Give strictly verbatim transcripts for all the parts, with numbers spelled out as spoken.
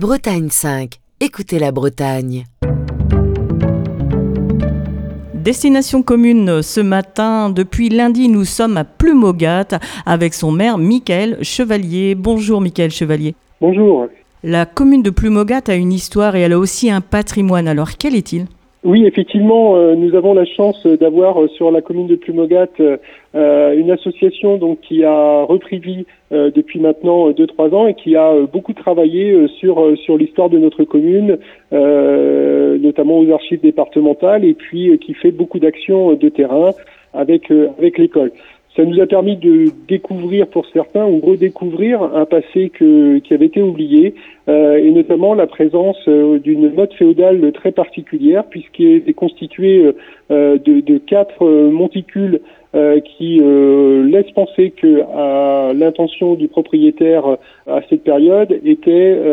Bretagne cinq. Écoutez la Bretagne. Destination commune ce matin. Depuis lundi, nous sommes à Plumogat avec son maire Michaël Chevalier. Bonjour Michaël Chevalier. Bonjour. La commune de Plumogat a une histoire et elle a aussi un patrimoine. Alors quel est-il ? Oui, effectivement, euh, nous avons la chance d'avoir euh, sur la commune de Plumogat euh, une association donc qui a repris vie euh, depuis maintenant deux trois ans et qui a euh, beaucoup travaillé euh, sur euh, sur l'histoire de notre commune, euh, notamment aux archives départementales, et puis euh, qui fait beaucoup d'actions de terrain avec euh, avec l'école. Ça nous a permis de découvrir pour certains ou redécouvrir un passé que, qui avait été oublié, euh, et notamment la présence euh, d'une mode féodale très particulière, puisqu'elle est constituée euh, de, de quatre euh, monticules euh, qui euh, laissent penser que à l'intention du propriétaire à cette période était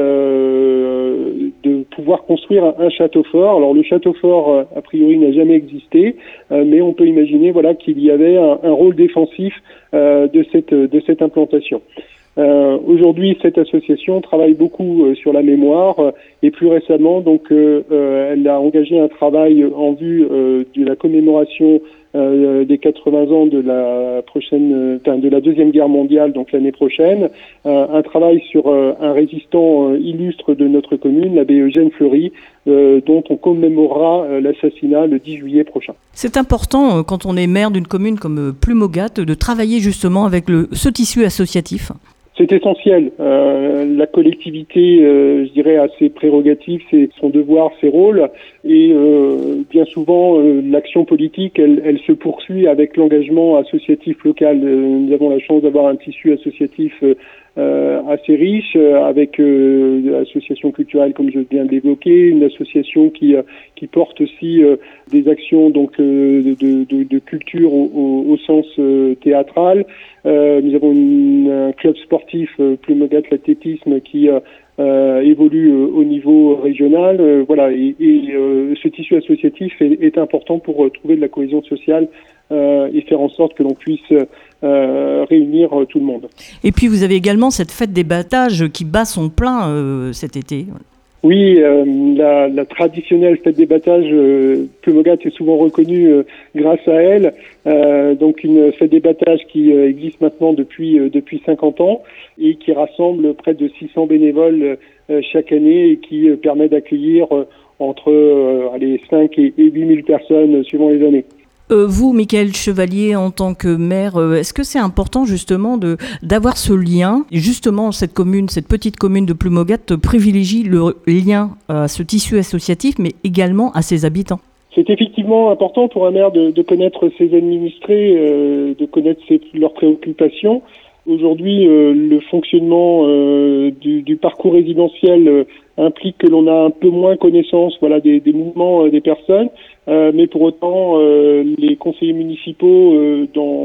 euh, de pouvoir construire un, un château fort. Alors le château fort, a priori, n'a jamais existé, euh, mais on peut imaginer voilà qu'il y avait un, un rôle défensif euh, de cette de cette implantation. Euh, aujourd'hui, cette association travaille beaucoup euh, sur la mémoire euh, et plus récemment, donc, euh, euh, elle a engagé un travail en vue euh, de la commémoration euh, des quatre-vingts ans de la prochaine, enfin, de la deuxième guerre mondiale, donc l'année prochaine, euh, un travail sur euh, un résistant euh, illustre de notre commune, l'abbé Eugène Fleury, euh, dont on commémorera euh, l'assassinat le dix juillet prochain. C'est important euh, quand on est maire d'une commune comme euh, Plumogat de travailler justement avec le, ce tissu associatif. C'est essentiel. Euh, la collectivité, euh, je dirais, a ses prérogatives, ses, son devoir, ses rôles, et euh, bien souvent, euh, l'action politique, elle, elle se poursuit avec l'engagement associatif local. Euh, nous avons la chance d'avoir un tissu associatif euh, euh, assez riche, euh, avec euh, l'association culturelle, comme je viens de l'évoquer, une association qui euh, qui porte aussi euh, des actions donc euh, de, de, de culture au, au, au sens euh, théâtral. Euh, nous avons une, un club sportif, euh, Plumogat l'athlétisme, qui euh, euh, évolue euh, au niveau régional. Euh, voilà, et, et euh, ce tissu associatif est, est important pour euh, trouver de la cohésion sociale euh, et faire en sorte que l'on puisse euh, réunir euh, tout le monde. Et puis vous avez également cette fête des battages qui bat son plein euh, cet été. Oui, euh, la, la traditionnelle fête des battages, euh, Plumogat est souvent reconnue euh, grâce à elle. Euh, donc une fête des battages qui euh, existe maintenant depuis euh, depuis cinquante ans et qui rassemble près de six cents bénévoles euh, chaque année et qui euh, permet d'accueillir euh, entre euh, allez, cinq et huit mille personnes euh, suivant les années. Euh, vous, Michaël Chevalier, en tant que maire, euh, est-ce que c'est important justement de d'avoir ce lien ? Justement, cette commune, cette petite commune de Plumogat privilégie le lien à ce tissu associatif, mais également à ses habitants. C'est effectivement important pour un maire de, de connaître ses administrés, euh, de connaître ses, leurs préoccupations. Aujourd'hui, euh, le fonctionnement euh, du, du parcours résidentiel euh, implique que l'on a un peu moins connaissance, voilà, des, des mouvements euh, des personnes, euh, mais pour autant, euh, les conseillers municipaux euh,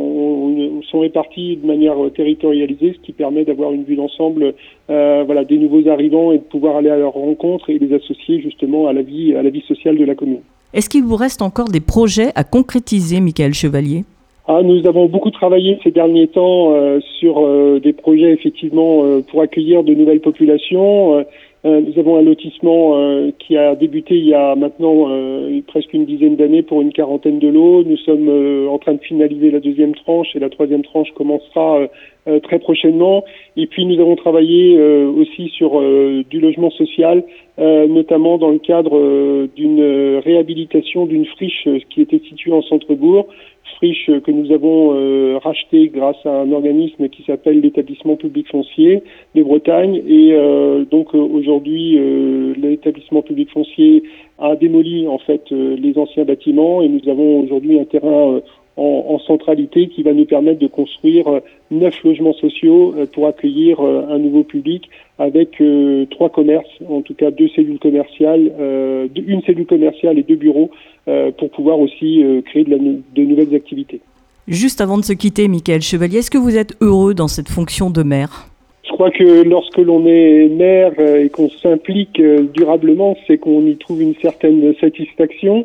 dans, sont répartis de manière territorialisée, ce qui permet d'avoir une vue d'ensemble, euh, voilà, des nouveaux arrivants et de pouvoir aller à leur rencontre et les associer justement à la vie, à la vie sociale de la commune. Est-ce qu'il vous reste encore des projets à concrétiser, Michaël Chevalier ? Ah, nous avons beaucoup travaillé ces derniers temps euh, sur euh, des projets effectivement euh, pour accueillir de nouvelles populations. Euh, euh, nous avons un lotissement euh, qui a débuté il y a maintenant euh, presque une dizaine d'années pour une quarantaine de lots. Nous sommes euh, en train de finaliser la deuxième tranche et la troisième tranche commencera euh, euh, très prochainement. Et puis nous avons travaillé euh, aussi sur euh, du logement social, euh, notamment dans le cadre euh, d'une réhabilitation d'une friche euh, qui était située en centre-bourg. Friche que nous avons euh, racheté grâce à un organisme qui s'appelle l'établissement public foncier de Bretagne, et euh, donc euh, aujourd'hui euh, l'établissement public foncier a démoli en fait euh, les anciens bâtiments et nous avons aujourd'hui un terrain euh, en, en centralité qui va nous permettre de construire euh, neuf logements sociaux euh, pour accueillir euh, un nouveau public avec euh, trois commerces, en tout cas deux cellules commerciales, euh, une cellule commerciale et deux bureaux euh, pour pouvoir aussi euh, créer de, la, de nouvelles activités. Juste avant de se quitter, Michaël Chevalier, est-ce que vous êtes heureux dans cette fonction de maire ? Je crois que lorsque l'on est maire et qu'on s'implique durablement, c'est qu'on y trouve une certaine satisfaction.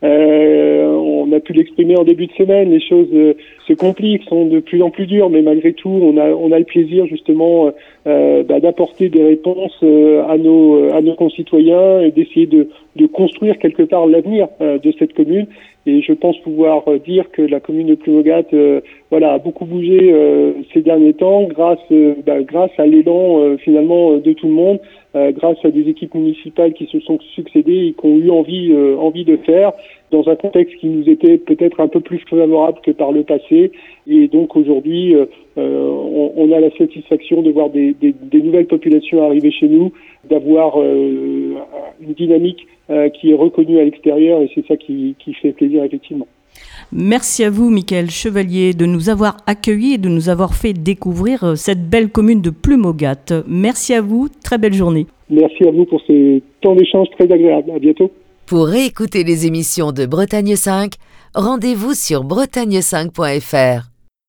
Euh, on a pu l'exprimer en début de semaine. Les choses euh, se compliquent, sont de plus en plus dures, mais malgré tout, on a on a le plaisir justement euh, bah, d'apporter des réponses euh, à nos à nos concitoyens et d'essayer de de construire quelque part l'avenir euh, de cette commune. Et je pense pouvoir euh, dire que la commune de Plumogat, euh, voilà, a beaucoup bougé euh, ces derniers temps, grâce euh, bah, grâce à l'élan euh, finalement euh, de tout le monde, euh, grâce à des équipes municipales qui se sont succédées et qui ont eu envie euh, envie de faire, dans un contexte qui nous était peut-être un peu plus favorable que par le passé. Et donc aujourd'hui, euh, on, on a la satisfaction de voir des, des, des nouvelles populations arriver chez nous, d'avoir euh, une dynamique euh, qui est reconnue à l'extérieur, et c'est ça qui, qui fait plaisir effectivement. Merci à vous, Michael Chevalier, de nous avoir accueillis et de nous avoir fait découvrir cette belle commune de Plumogat. Merci à vous, très belle journée. Merci à vous pour ces temps d'échange très agréables. À bientôt. Pour réécouter les émissions de Bretagne cinq, rendez-vous sur bretagne cinq point f r.